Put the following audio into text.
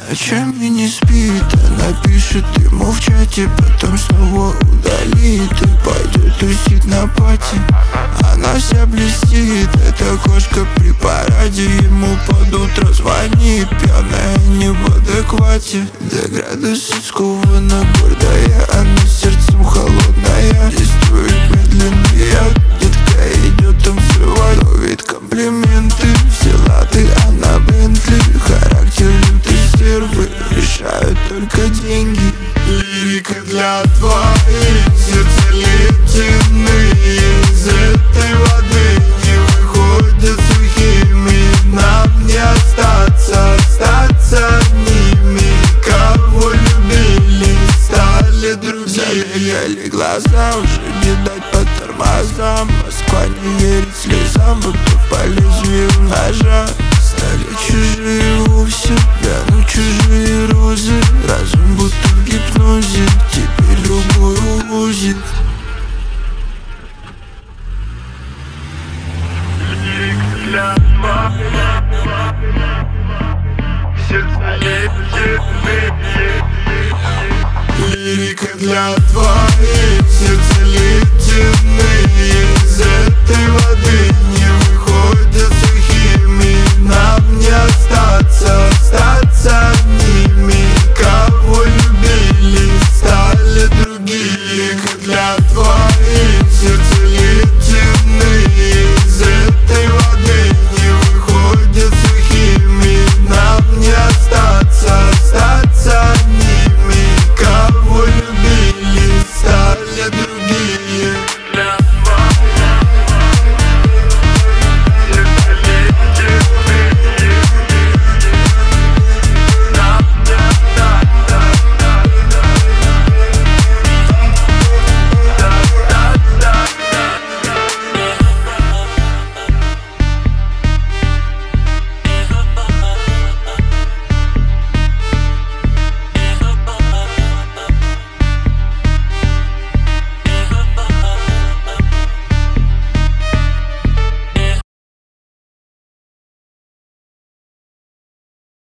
Ночами не спит, она пишет ему в чате, потом снова удалит и пойдет тусить на пати. Она вся блестит, эта кошка при параде, ему под утро звонит, пьяная не в адеквате. До градуса скована гордая, она сердцем холодная, действует медленнее, детка идет танцевать, ловит комплименты, все лады, она Бентли, характер лютый стервы, решают только деньги. Лирика для твоих, сердце ледяные, из этой воды не выходят сухими. Нам не остаться одними, кого любили, стали другими. Залегали глаза, уже не дать по тормозам, Москва не верит слезам, будто по лезвию ножа. Стали чужие вовсе, вянут чужие розы, разум будто в гипнозе, теперь другой увозит. Лирика для твоих.